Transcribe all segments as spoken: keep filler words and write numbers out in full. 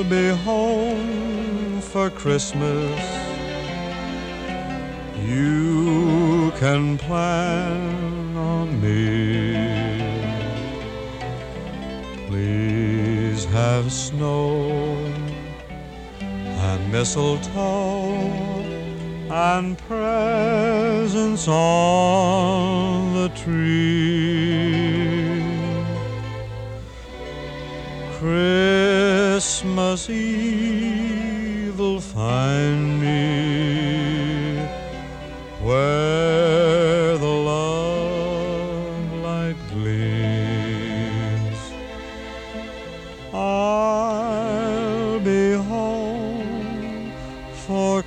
be home for Christmas. You can plan on me. Please have snow and mistletoe and presents on the tree. Christmas Eve will find me where the love light gleams. I'll be home for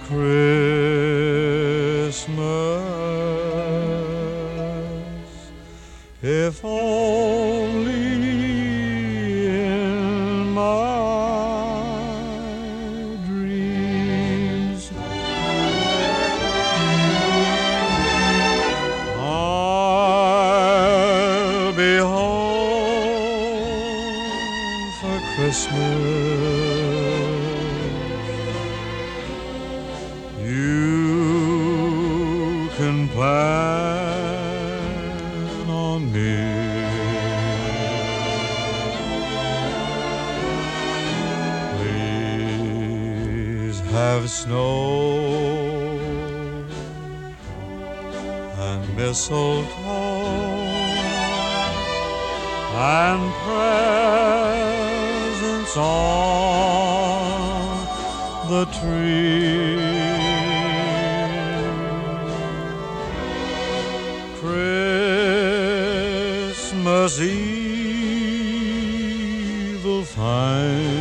Christmas, if only in my dreams. I'll be home for Christmas. You can plan on me. Please have snow and mistletoe and presents on the tree. Christmas Eve will find